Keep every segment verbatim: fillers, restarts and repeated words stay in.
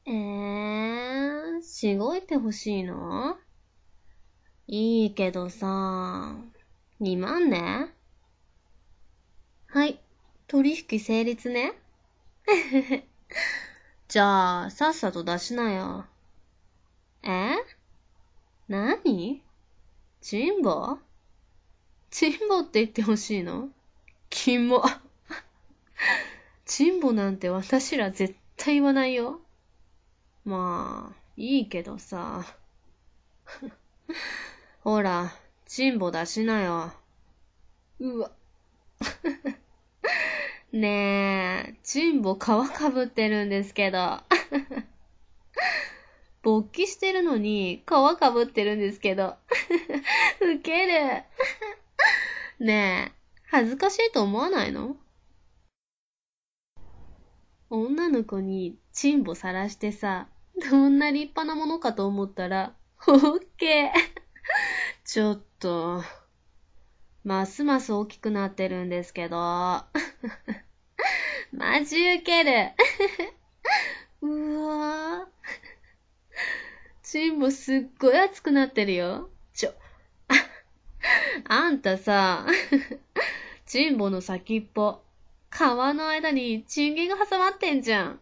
えー、しごいてほしいの？いいけどさ、にまんね。はい、取引成立ね。じゃあ、さっさと出しなよ。え？なに？チンボ？チンボって言ってほしいの？キモ。チンボなんて私ら絶対言わないよ。まあ、いいけどさ。ほら、チンボ出しなよ。うわ。ねえ、チンボ皮かぶってるんですけど。勃起してるのに皮かぶってるんですけど。ウケる。ねえ、恥ずかしいと思わないの？女の子にチンボさらしてさ、どんな立派なものかと思ったら、オッケー。ちょっと、ますます大きくなってるんですけど。マジウケる。うわぁ。チンボすっごい熱くなってるよ。ちょ、あんたさ、チンボの先っぽ、皮の間にチンゲが挟まってんじゃん。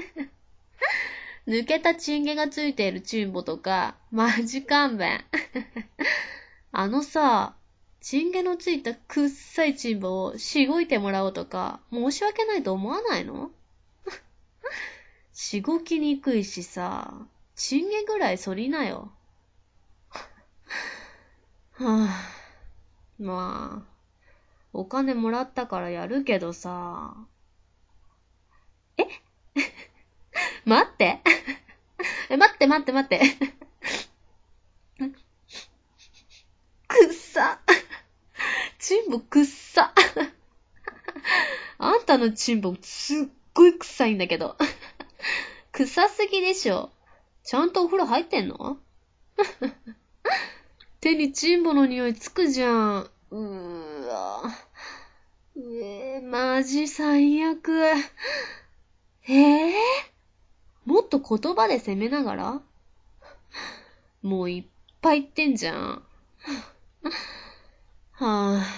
抜けたチンゲがついているチンボとか、マジ勘弁。あのさ、チンゲのついたくっさいチンボをしごいてもらおうとか、申し訳ないと思わないの？しごきにくいしさ、チンゲぐらい反りなよ。はぁ、まあ、お金もらったからやるけどさ。え待ってえ、待って待って待って。くっさ。チンボくっさ。あんたのチンボすっごい臭いんだけど。臭すぎでしょ。ちゃんとお風呂入ってんの？手にチンボの匂いつくじゃん。うーわ。うえー、マジ最悪。えー、もっと言葉で責めながら？もういっぱい言ってんじゃん。はぁ、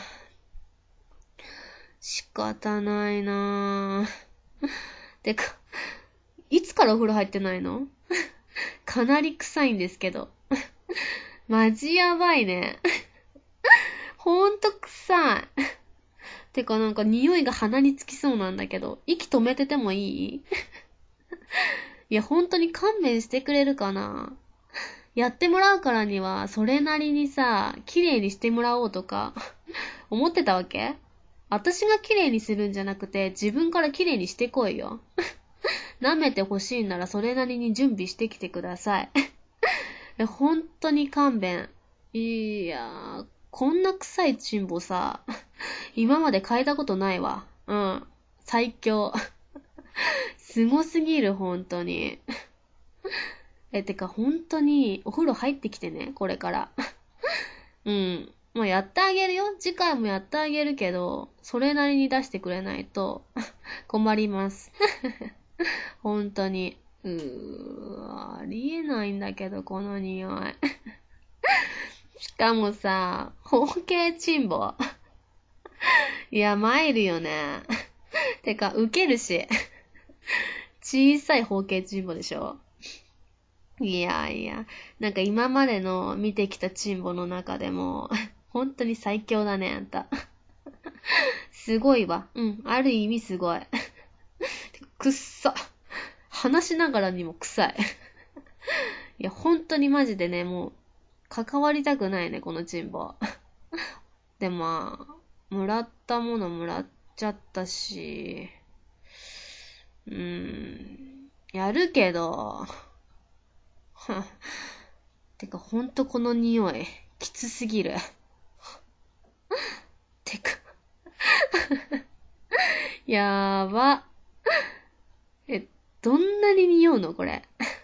仕方ないなぁ。てか、いつからお風呂入ってないの？かなり臭いんですけど。マジやばいね。ほんと臭い。てかなんか匂いが鼻につきそうなんだけど、息止めててもいい？いや、ほんとに勘弁してくれるかな？やってもらうからには、それなりにさ、綺麗にしてもらおうとか、思ってたわけ？私が綺麗にするんじゃなくて、自分から綺麗にしてこいよ。舐めてほしいんならそれなりに準備してきてください。ほんとに勘弁。いやー、こんな臭いチンボさ、今まで嗅いだことないわ。うん。最強。すごすぎる、ほんとに。え、てか、ほんとに、お風呂入ってきてね、これから。うん。まあ、やってあげるよ。次回もやってあげるけど、それなりに出してくれないと、困ります。ほんとに。うーわ、ありえないんだけど、この匂い。しかもさ、包茎チンボ。いや、参るよね。てか、ウケるし。小さい包茎チンボでしょ？いやいや、なんか今までの見てきたチンボの中でも、本当に最強だね、あんた。すごいわ。うん、ある意味すごい。くっさ。話しながらにも臭い。いや、本当にマジでね、もう、関わりたくないね、このチンボ。で、まあ、もらったものもらっちゃったし、うーん、やるけど、てか、ほんとこの匂い、きつすぎる。てか、やーば。え、どんなに匂うのこれ。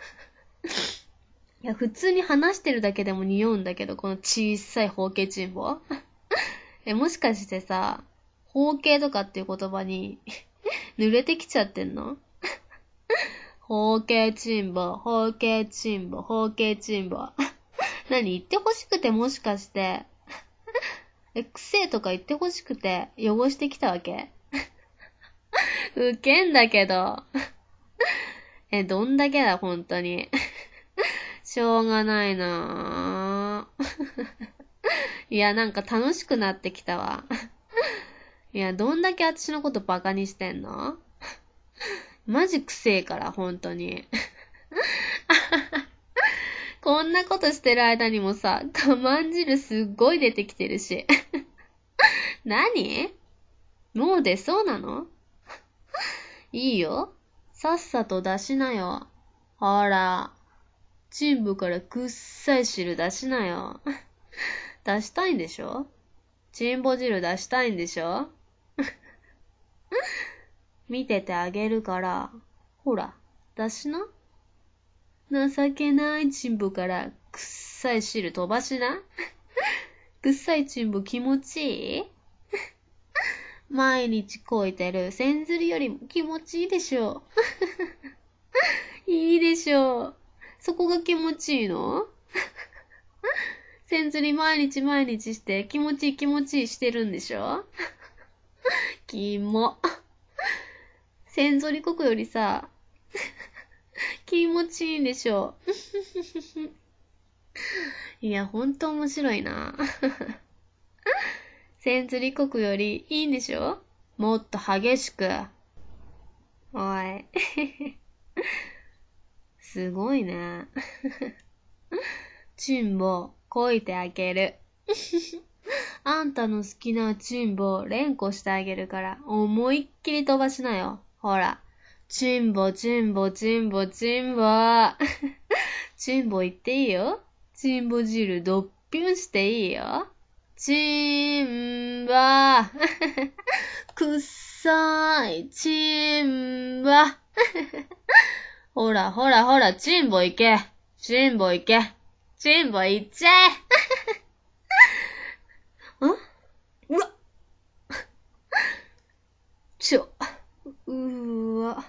いや、普通に話してるだけでも匂うんだけど、この小さい包茎チンボ。え、もしかしてさ、包茎とかっていう言葉に濡れてきちゃってんの？ 包茎チンボ、包茎チンボ、包茎チンボ。何言ってほしくてもしかして、え、くせえとか言ってほしくて汚してきたわけ？ウケんだけど。え、どんだけだ、ほんとに。しょうがないなぁ。いや、なんか楽しくなってきたわ。いや、どんだけ私のことバカにしてんの？マジくせえから、ほんとに。こんなことしてる間にもさ、我慢汁すっごい出てきてるし。何？もう出そうなの？いいよ。さっさと出しなよ。ほら。チンボからくっさい汁出しなよ。出したいんでしょ？チンボ汁出したいんでしょ？見ててあげるから。ほら、出しな。情けないチンボからくっさい汁飛ばしな。くっさいチンボ気持ちいい？毎日こいてるせんずりよりも気持ちいいでしょ。いいでしょ。そこが気持ちいいの？せんずり毎日毎日して気持ちいい気持ちいいしてるんでしょ？キモ。せんぞりこくよりさ、気持ちいいんでしょ。いや、ほんと面白いな。せんずりこくよりいいんでしょ？もっと激しく。おい。すごいね。チンボ、こいてあげる。あんたの好きなチンボを連呼してあげるから、思いっきり飛ばしなよ。ほら。チンボ、チンボ、チンボ、チンボ。チンボ言っていいよ。チンボ汁どっぴゅんしていいよ。チンボ。くっさーい、チンボ。ほらほらほら、チンボ行け。チンボ行け。チンボ行っちゃえ。ん？うわ。ちょ。うーわ。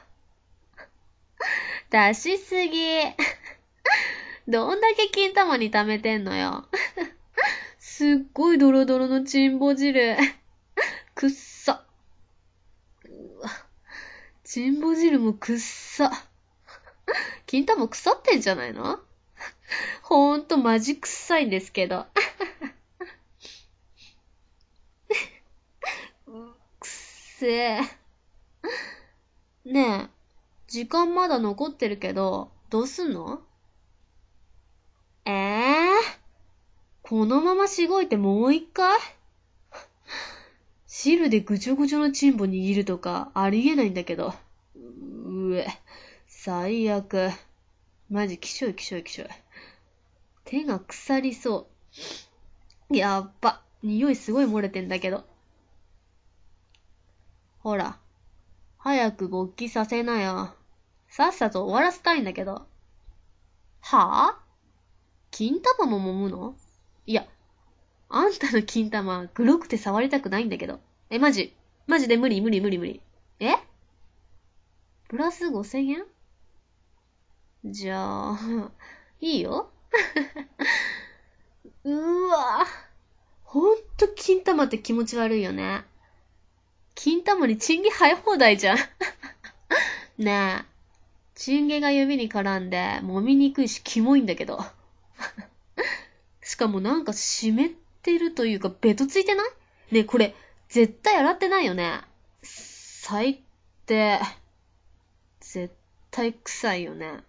出しすぎ。どんだけ金玉に溜めてんのよ。すっごいドロドロのチンボ汁。くっさ。うわ。チンボ汁もくっさ。金玉腐ってんじゃないの？ほんとマジ臭いんですけど。くっせえ。ねえ、時間まだ残ってるけど、どうすんの？ええー、このまましごいてもう一回？汁でぐちょぐちょのチンボ握るとかありえないんだけど。うえ、最悪。マジきしょいきしょいきしょい。手が腐りそう。やっば。匂いすごい漏れてんだけど。ほら。早く勃起させなよ。さっさと終わらせたいんだけど。はぁ？金玉も揉むの？いや、あんたの金玉黒くて触りたくないんだけど。え、マジ？マジで無理無理無理無理。え？プラスごせんえん？じゃあ、いいよ。うわぁ。ほんと金玉って気持ち悪いよね。金玉にチンゲ生え放題じゃん。ねえ。チンゲが指に絡んで揉みにくいしキモいんだけど。しかもなんか湿ってるというかベトついてない？ねえこれ絶対洗ってないよね。最低。絶対臭いよね。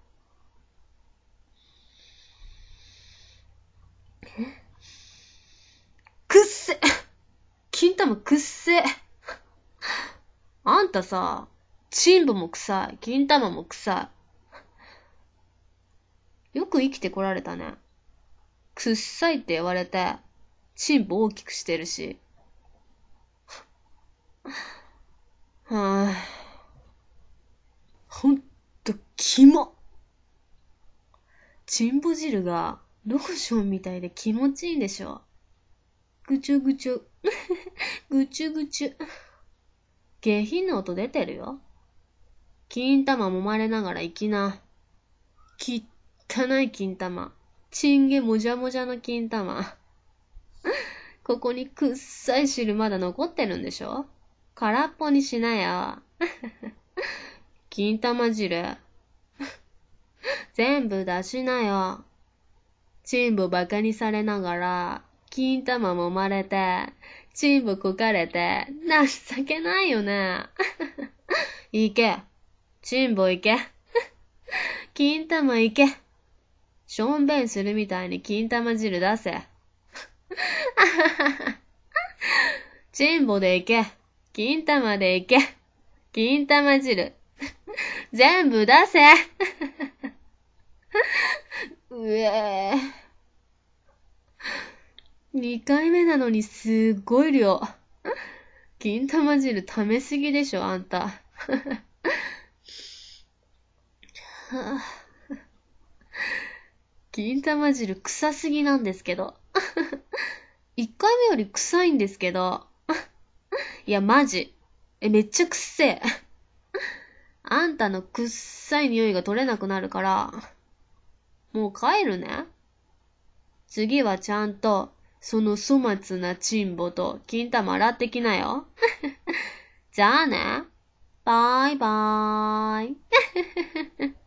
くっせ！金玉くっせ！あんたさ、チンボも臭い、金玉も臭い。よく生きてこられたね。くっさいって言われて、チンボ大きくしてるし。はぁ。ほんと、キモ。チンボ汁がローションみたいで気持ちいいんでしょ。ぐちょぐちょ。ぐちゅぐちゅ。下品な音出てるよ。 金玉揉まれながら行きな。きったない金玉。チンゲもじゃもじゃの金玉。ここにくっさい汁まだ残ってるんでしょ？空っぽにしなよ。金玉汁。全部出しなよ。チンボバカにされながら、金玉揉まれて、チンボこかれて、情けないよね。行け。チンボ行け。金玉行け。しょんべんするみたいに金玉汁出せ。チンボで行け。金玉で行け。金玉汁。全部出せ。うえー。二回目なのにすっごい量。金玉汁溜めすぎでしょ、あんた。金玉汁臭すぎなんですけど。一回目より臭いんですけど。いや、マジ。え、めっちゃくっせえ。あんたのくっさい匂いが取れなくなるから、もう帰るね。次はちゃんと、その粗末なチンボと金玉洗ってきなよ。じゃあね。バイバーイ。